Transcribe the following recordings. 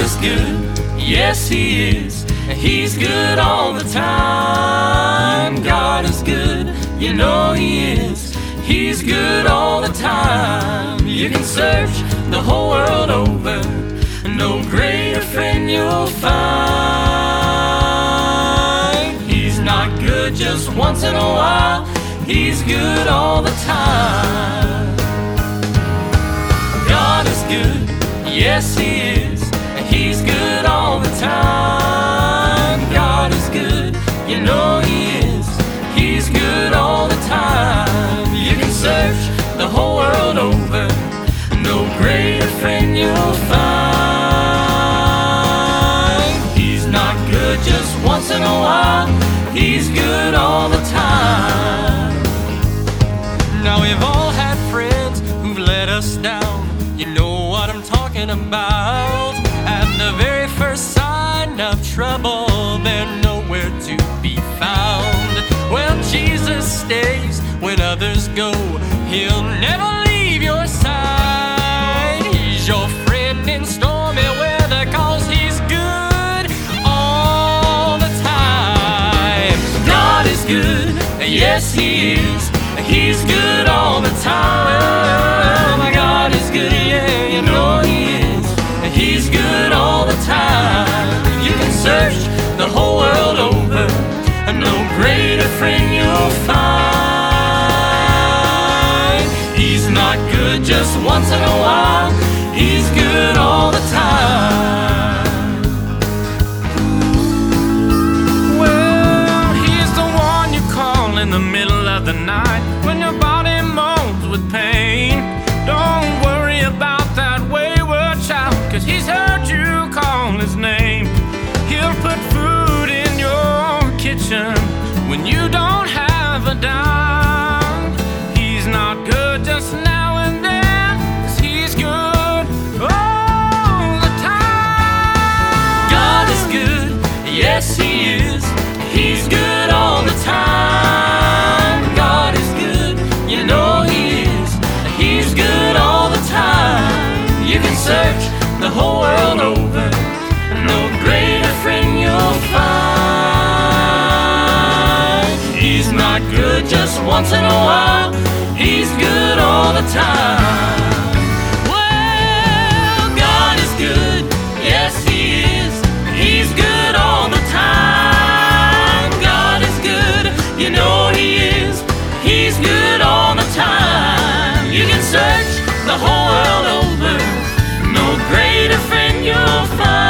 is good, yes He is. He's good all the time. God is good, you know He is. He's good all the time. You can search the whole world over, no greater friend you'll find. He's not good just once in a while, He's good all the time. God is good, yes He is. He's good all the time. God is good, you know He is. He's good all the time. You can search the whole world over, no greater friend you'll find. He's not good just once in a while, He's good all the time. Now we've all had friends who've let us down. You know what I'm talking about. At the very first sign of trouble, they're nowhere to be found. Well, Jesus stays when others go. He'll never leave your side. He's your friend in stormy weather, 'cause He's good all the time. God is good, yes He is. He's good all the time. My God is good, yeah, you know He is. He's good all the time. You can search the whole world over, no greater friend you'll find. He's not good just once in a while, He's good all the time. Well, He's the one you call in the middle of the night when your body moans with pain. Don't worry about that wayward child, 'cause He's heard you call His name. He'll put food in your kitchen when you don't have a dime. He's not good just now and then, 'cause He's good all the time. God is good, yes He is. He's good all the time. God is good, you know He is. He's good all the time. You can search the whole world over, no greater friend you'll find. He's not good just once in a while, He's good all the time. Well, God is good, yes He is. He's good all the time. God is good, you know He is. He's good all the time. You can search the whole world over, no greater friend you'll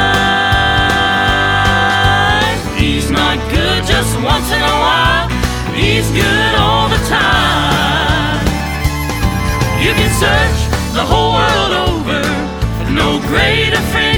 find. He's not good just once in a while, He's good all the time. You can search the whole world over, no greater friend